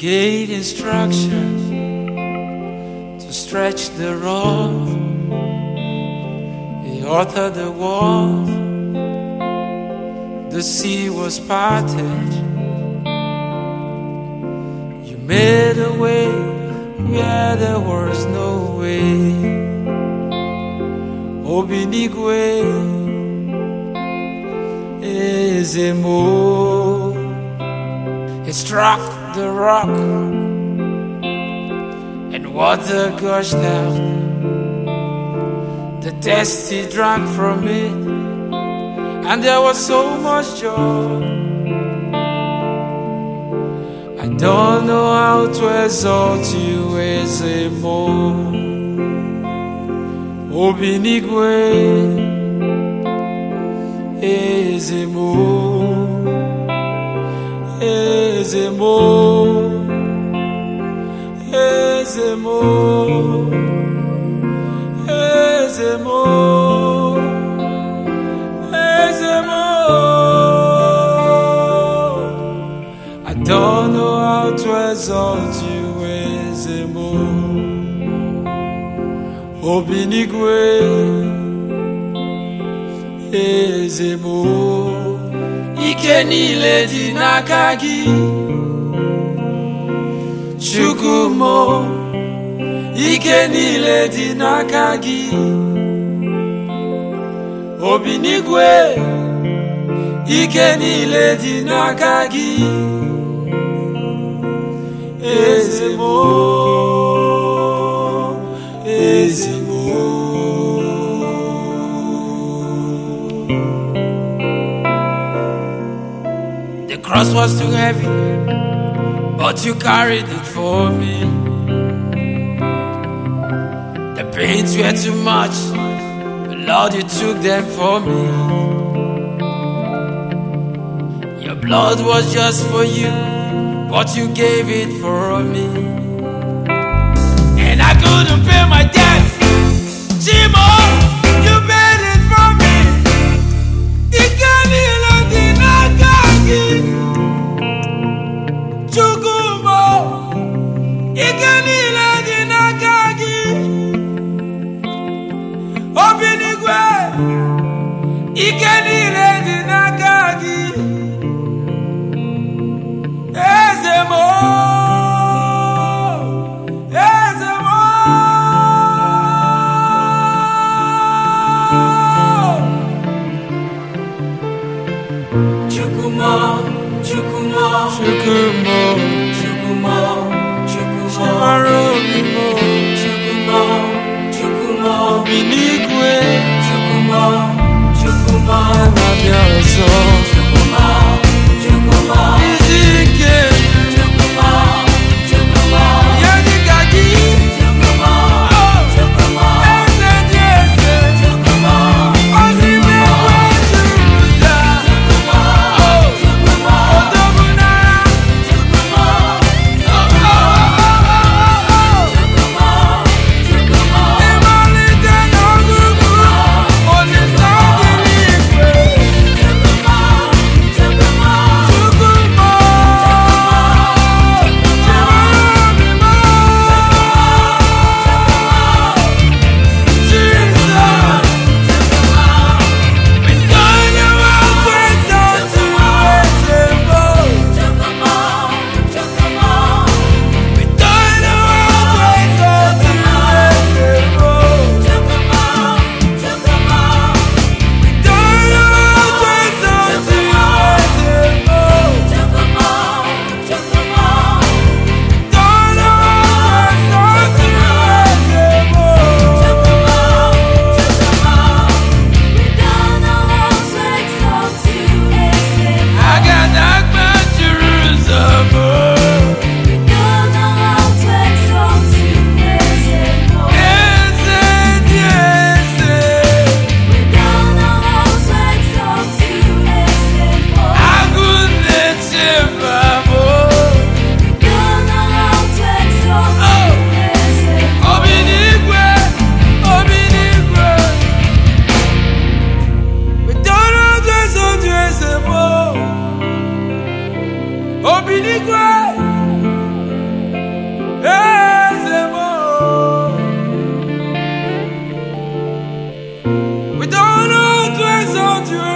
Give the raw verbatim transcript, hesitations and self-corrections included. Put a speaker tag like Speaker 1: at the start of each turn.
Speaker 1: gave instructions to stretch the rod. He authored the world. The sea was parted. You made a way where there was no way. Obinigwe is a move. He struck the rock and water gushed out. The thirsty drank from it, and there was so much joy. I don't know how to exalt you as a more. Obinigwe is a more. Ezemo, Ezemo, Ezemo, Ezemo. I don't know how to exalt you, Ezemo. Obinigwe, Ezemo. Ike niile dị n'aka gị, Chukwumo. Ike niile dị n'aka gị, Obinigwe. Ike niile dị n'aka gị, Ezemo, Ezemo. The cross was too heavy, but you carried it for me. The pains were too much, but Lord, you took them for me. Your blood was just for you, but you gave it for me. And I couldn't pay my debt, Chimo, you paid it for me. You gave me nothing I got you. Chukwumo, ike niile dị n'aka gị, Obinigwe. Ike niile dị n'aka gị, Ezemo, Ezemo. tu